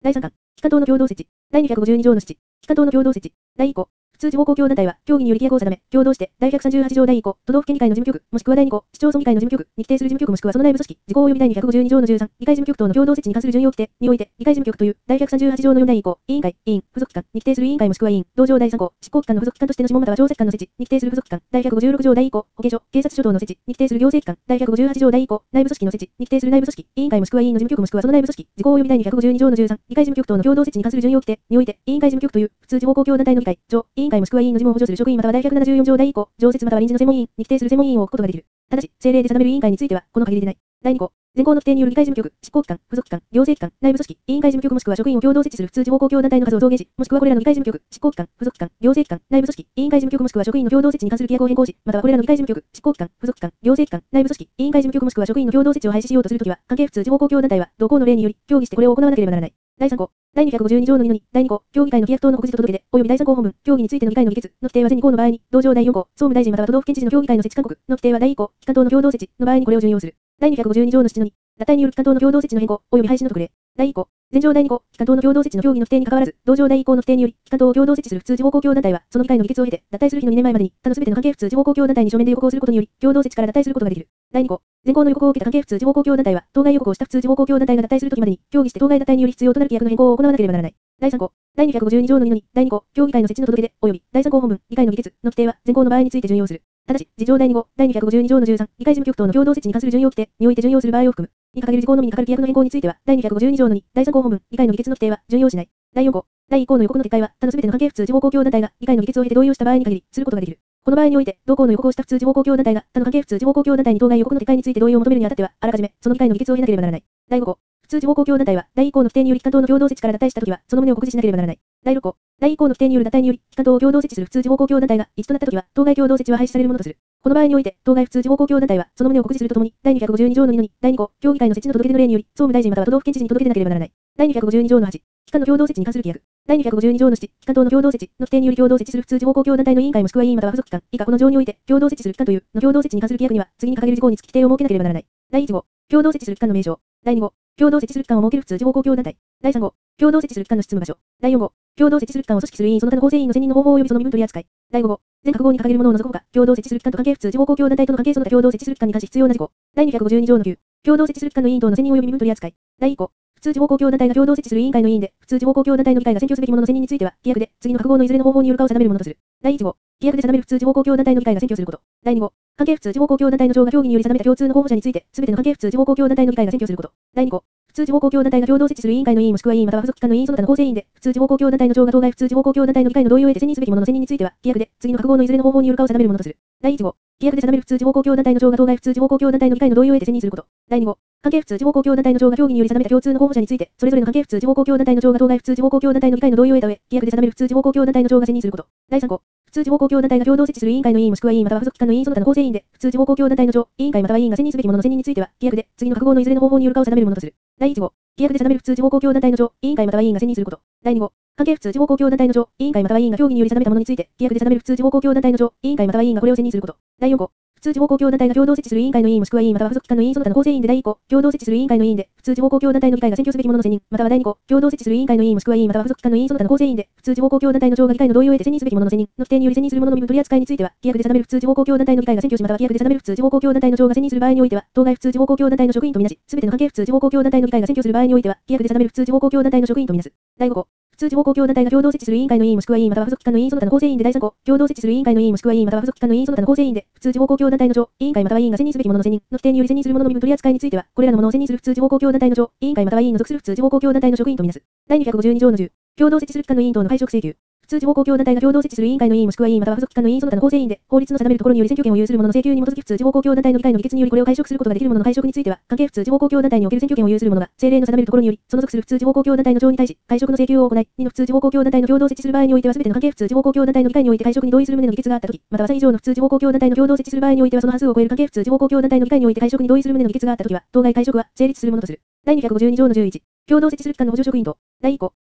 第3巻、機関等の共同設置。第252条の7、機関等の共同設置。第1項、普通地方公共団体は、協議により規約を定め、共同して、第138条第1項、都道府県議会の事務局、もしくは第2項、市町村議会の事務局に規定する事務局もしくはその内部組織、事項及び第252条の13、議会事務局等の共同設置に関する順要規定において、議会事務局という、第138条の4第2項、委員会、委員、付属機関に規定する委員会もしくは委員、同条第3項、執行機関の付属機関としての諮問または調査機関の設置に規定する付属機関、第156条第1項、保健所、警察署等の設置に規定する行政機関、第158条第1項、内部組織の設置に規定する内部組織、委員会もしくは委員の事務局もしくはその内部組織、事項及び第252条の13、議会事務局等の共同設置に関する順要規定において、委員会事務局という、普通地方公共団体の議会、上、委員会もしくは委員の事務を補助する職員または第174条第1項、常設または臨時の専門委員に規定する専門委員を置くことができる。ただし、政令で定める委員会については、この限りでない。第2項、現行の規定による議会事務局、執行機関、付属機関、行政機関、内部組織、委員会事務局もしくは職員を共同設置する普通地方公共団体の数を増減し、もしくはこれらの議会事務局、執行機関、付属機関、行政機関、内部組織、委員会事務局もしくは職員の共同設置に関する規約を変更し、またはこれらの議会事務局、執行機関、付属機関、行政機関、内部組織、委員会事務局もしくは職員の共同設置を廃止しようとするときは、関係普通地方公共団体は、同項の例により、協議してこれを行わなければならない。第3項、第252条の2の2、第2項、協議会の規約等の告示と届け出、及び第3項本文、協議についての議会の議決の規定は全2項の場合に、同条第4項、総務大臣または都道府県知事の協議会の設置勧告の規定は第1項、機関等の共同設置の場合にこれを準用する。第252条の7の2、脱退による機関等の共同設置の変更、及び廃止の特例。第1項、前条第2項、機関等の共同設置の協議の規定に関わらず、同条第1項の規定により、機関等を共同設置する普通地方公共団体は、その議会の議決を経て、脱退する日の2年前までに、他のすべての関係普通地方公共団体に書面で予告をすることにより、共同設置から脱退することができる。第2項、前項の予告を受けた関係普通地方公共団体は、当該予告をした普通地方公共団体が脱退するときまでに、協議して当該脱退により必要となる規約の変更を行わなければならない。第3項、第252条の2の2、第2項、協議会の設置の届け出、及び第3項本文、議会の議決の規定は、前項の場合について準用する。ただし、次条第2号、第252条の13、議会事務局等の共同設置に関する準用規定において準用する場合を含む。に掲げる事項のみにかかる規約の変更については、第252条の2、第3項本文、議会の議決の規定は準用しない。第4項、第1項の予告の撤回は、他のすべての関係普通地方公共団体が議会の議決を経て同意をした場合に限り、することができる。この場合において、同項の予告をした普通地方公共団体が、他の関係普通地方公共団体に当該予告の撤回について同意を求めるにあたっては、あらかじめ、その議会の議決を経なければならない。第5項、普通地方公共団体は、第1項の規定により機関等の共同設置から脱退したときは、その旨を告示しなければならない。第6項、第1項の規定による脱退により、機関等を共同設置する普通地方公共団体が一致となったときは、当該共同設置は廃止されるものとする。この場合において、当該普通地方公共団体は、その旨を告示するとともに、第252条の2の2、第2項、協議会の設置の届け出の例により、総務大臣または都道府県知事に届け出なければならない。第252条の8、機関の共同設置に関する規約。第252条の7、機関等の共同設置の規定により共同設置する普通地方公共団体の委員会もしくは委員または付属機関、以下この条において、共同設置する機関というの共同設置に関する規約には、次に掲げる事項につき規定を設けなければならない。第1号、共同設置する機関の名称。第2号、共同設置する機関を設ける普通地方公共団体。第3号、共同設置する機関の執務場所。第4号、共同設置する機関を組織する委員その他の構成員の選任の方法及びその身分取り扱い。第5号、全各号に掲げるものを除くほか、共同設置する機関と関係普通地方公共団体との関係その他共同設置する機関に関し必要な事項。第252条の9、共同設置する機関の委員等の選任及び身分取り扱い。第1項、普通地方公共団体が共同設置する委員会の委員で、普通地方公共団体の議会が選挙すべき者の選任については、規約で次の各号のいずれの方法によるかを定めるものとする。第1号、規約で定める普通地方公共団体の議会が選挙すること。第2号、関係普通地方公共団体の長が協議により定めた共通の候補者について、すべての関係普通地方公共団体の議会が選挙すること。第2項、普通地方公共団体が共同設置する委員会の委員もしくは委員または付属機関の委員その他の構成員で、普通地方公共団体の長が当該普通地方公共団体の議会の同意を得て選任すべき者の選任については、規約で次の各号のいずれの方法によるかを定めるものとする。第1号、規約で定める普通地方公共団体の長が当該普通地方公共団体の議会の同意を得て選任すること。第2号、関係普通地方公共団体の長が協議により定めた共通の候補者について、それぞれの関係普通地方公共団体の長が当該普通地方公共団体の議会の同意を得た上、規約で定める普通地方公共団体の長が選任すること。第3項、普通地方公共団体が共同設置する委員会の委員もしくは委員または付属機関の委員その他の構成員で、普通地方公共団体の長、委員会または委員が選任すべき者の選任については、規約で次の各号のいずれの方法によるかを定めるものとする。第1号、規約で定める普通地方公共団体の長、委員会または委員が選任すること。第2号、関係普通地方公共団体の長、委員会または委員が協議により定めたものについて、規約で定める普通地方公共団体の長、委員会または委員がこれを選任すること。第4項、普通地方公共団体が共同設置する委員会の委員もしくは委員または付属機関の委員その他の構成員で第1項、共同設置する委員会の委員で、普通地方公共団体の議会が選挙すべき者の選任、または第2項、共同設置する委員会の委員もしくは委員または付属機関の委員その他の構成員で、普通地方公共団体の長が議会の同意を得て選任すべき者の選任の規定により選任する者の身分取り扱いについては、規約で定める普通地方公共団体の議会が選挙しまたは規約で定める普通地方公共団体の長が選任する場合においては、当該普通地方公共団体の職員とみなし、すべての関係普通地方公共団体の議会が選挙する場合においては、規約で定める普通地方公共団体の職員とみなす。第5項、普通地方公共団体が共同設置する委員会の委員もしくは委員または付属機関の委員その他の構成員で第3項、共同設置する委員会の委員もしくは委員または付属機関の委員その他の構成員で、普通地方公共団体の長、委員会または委員が選任すべき者の選任の規定により選任する者の身分取り扱いについては、これらのものを選任する普通地方公共団体の長、委員会または委員の属する普通地方公共団体の職員とみなす。第252条の10、共同設置する機関の委員等の解職請求。普通地方公共団体が共同設置する委員会の委員もしくは委員または付属機関の委員その他の構成員で、法律の定めるところにより選挙権を有する者の請求に基づき普通地方公共団体の議会の議決によりこれを解職することができる者の解職については、関係普通地方公共団体における選挙権を有する者が、政令の定めるところにより、その属する普通地方公共団体の長に対し、解職の請求を行い、2の普通地方公共団体の共同設置する場合においては全ての関係普通地方公共団体の議会において解職に同意する旨の議決があったとき、または3以上の普通地方公共団体の共同設置する場合においてはその半数を超える関係普通地方公共団体の議会において解職に同意する旨の議決があったときは、当該解職は成立するものとする。第252条の11、共同設置する機関の補助職員と、第1項、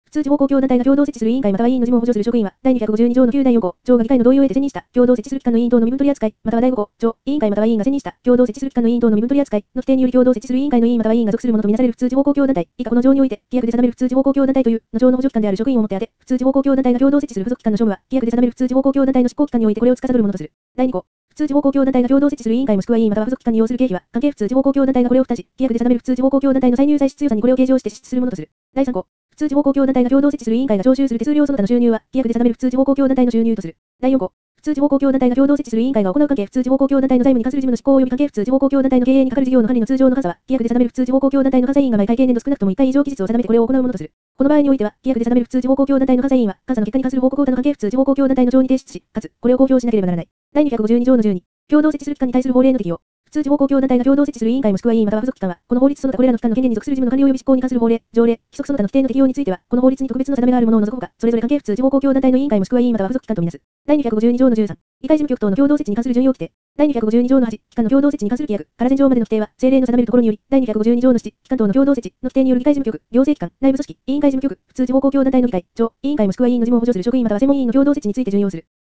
普通地方公共団体が共同設置する委員会または委員の事務を補助する職員は、第252条の9第4項、上が議会の同意を得て選任した、共同設置する機関の委員等の身分取り扱い、または第5項、上、委員会または委員が選任した、共同設置する機関の委員等の身分取り扱いの規定により共同設置する委員会の委員または委員が属するものとみなされる普通地方公共団体、以下この条において、規約で定める普通地方公共団体という、の上の補助機関である職員をもってあて、普通地方公共団体が共同設置する付属機関の庶務は、規約で定める普通地方公共団体の執行機関においてこれを司るものとする。第2項。普通地方公共団体が共同設置する委員会もしくは委員または付属機関に要する経費は、関係普通地方公共団体がこれを負担し、規約で定める普通地方公共団体の歳入歳出予算にこれを計上して支出するものとする。第3項。普通地方公共団体が共同設置する委員会が徴収する手数料その他の収入は、規約で定める普通地方公共団体の収入とする。第4項。普通地方公共団体が共同設置する委員会が行う関係普通地方公共団体の財務に関する事務の執行及び関係普通地方公共団体の経営に係る事業の管理の通常の監査は、規約で定める普通地方公共団体の監査委員が毎回経年度少なくとも1回以上期日を定めてこれを行うものとする。この場合においては、規約で定める普通地方公共団体の監査委員は、監査の結果に関する報告を他の関係普通地方公共団体の上に提出し、かつ、これを公表しなければならない。第252条の12。共同設置する機関に対する法令の適用。普通地方公共団体が共同設置する委員会もしくは委員または付属機関は、この法律その他これらの機関の権限に属する事務の管理及び執行に関する法令、条例、規則その他の規定の適用については、この法律に特別の定めがあるものを除くほか、それぞれ関係普通地方公共団体の委員会もしくは委員または付属機関とみなす。第252条の13。議会事務局等の共同設置に関する準用規定。第252条の8。機関の共同設置に関する規約から前条までの規定は、政令の定めるところにより、第252条の7。機関等の共同設置の規定による議会事務局、行政機関、内部組織、委員会事務局、普通地方公共団体の議会、長、委員会もしくは委員の事務を補助する職員または専門委員の共同設置について準用する。